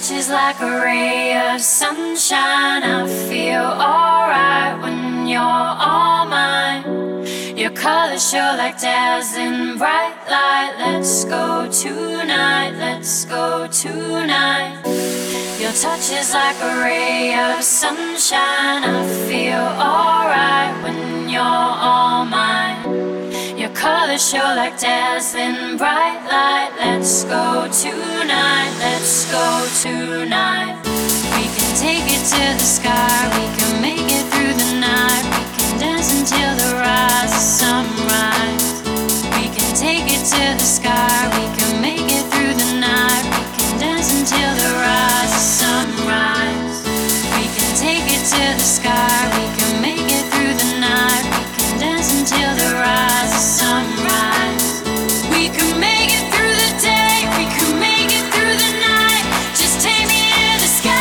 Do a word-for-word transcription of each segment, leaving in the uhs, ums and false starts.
touch is like a ray of sunshine. I feel alright when you're all mine. Your colors show like dazzling bright light. Let's go tonight, let's go tonight. Your touch is like a ray of sunshine. I feel alright when you're all mine. Your colors show like dazzling bright light. Let's go tonight, let's go tonight. We can take it to the sky, we can make it through the night. We can dance until the rise of sunrise. We can take it to the sky, we can make it through the night. We can dance until the rise of sunrise. We can take it to the sky, we can make it through the night. We can dance until the rise of sunrise. We can make it through the day, we can make it through the night. Just take me to the skies.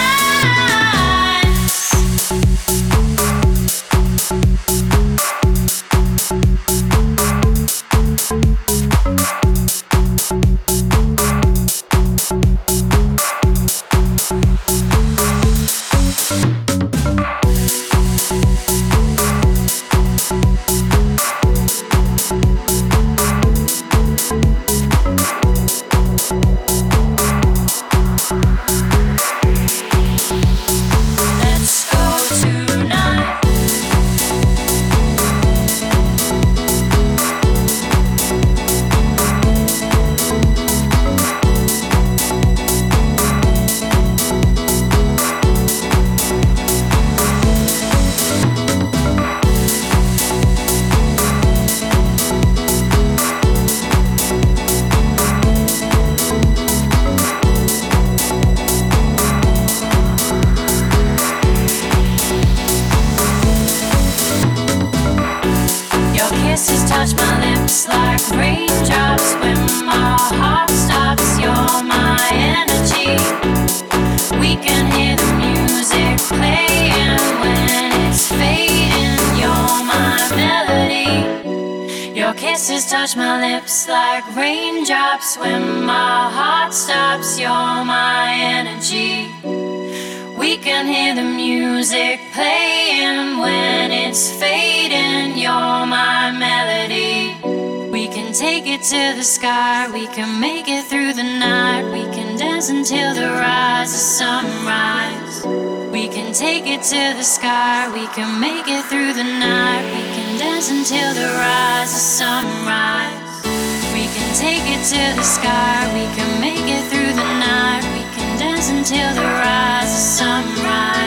Touch my lips like raindrops when my heart stops. You're my energy. We can hear the music playing when it's fading. You're my melody. Your kisses touch my lips like raindrops when my heart stops. You're my energy. We can hear the music playing when it's fading. You're my melody. We can take it to the sky, we can make it through the night. We can dance until the rise of sunrise. We can take it to the sky, we can make it through the night. We can dance until the rise of sunrise. We can take it to the sky, we can make it through the night. We can dance until the rise of sunrise.